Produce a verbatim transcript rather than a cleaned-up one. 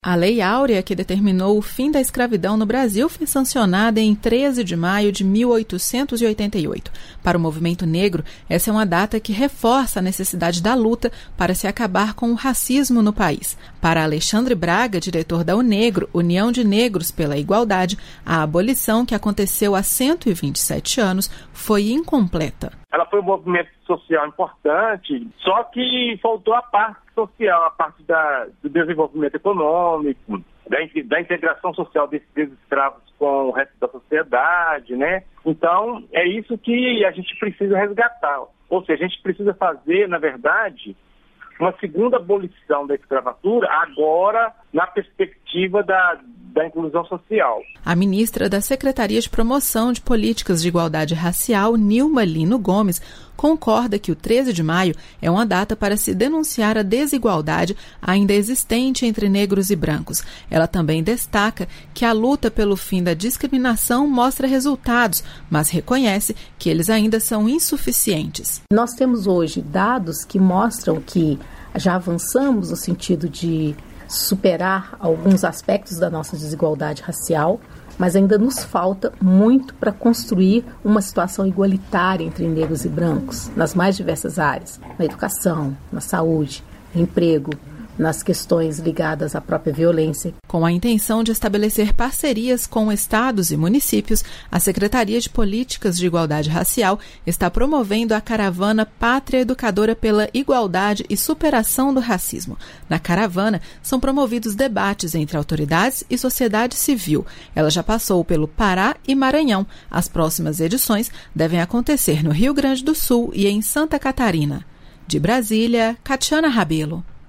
A Lei Áurea, que determinou o fim da escravidão no Brasil, foi sancionada em treze de maio de mil oitocentos e oitenta e oito. Para o movimento negro, essa é uma data que reforça a necessidade da luta para se acabar com o racismo no país. Para Alexandre Braga, diretor da UNEGRO, União de Negros pela Igualdade, a abolição, que aconteceu há cento e vinte e sete anos, foi incompleta. Ela foi um movimento social importante, só que faltou a parte social, a parte da, do desenvolvimento econômico, da, da integração social desses escravos com o resto da sociedade, né? Então, é isso que a gente precisa resgatar. Ou seja, a gente precisa fazer, na verdade, uma segunda abolição da escravatura, agora na perspectiva da, da inclusão social. A ministra da Secretaria de Promoção de Políticas de Igualdade Racial, Nilma Lino Gomes, concorda que o treze de maio é uma data para se denunciar a desigualdade ainda existente entre negros e brancos. Ela também destaca que a luta pelo fim da discriminação mostra resultados, mas reconhece que eles ainda são insuficientes. Nós temos hoje dados que mostram que já avançamos no sentido de superar alguns aspectos da nossa desigualdade racial, mas ainda nos falta muito para construir uma situação igualitária entre negros e brancos, nas mais diversas áreas, na educação, na saúde, no emprego, nas questões ligadas à própria violência. Com a intenção de estabelecer parcerias com estados e municípios, a Secretaria de Políticas de Igualdade Racial está promovendo a caravana Pátria Educadora pela Igualdade e Superação do Racismo. Na caravana, são promovidos debates entre autoridades e sociedade civil. Ela já passou pelo Pará e Maranhão. As próximas edições devem acontecer no Rio Grande do Sul e em Santa Catarina. De Brasília, Catiana Rabelo.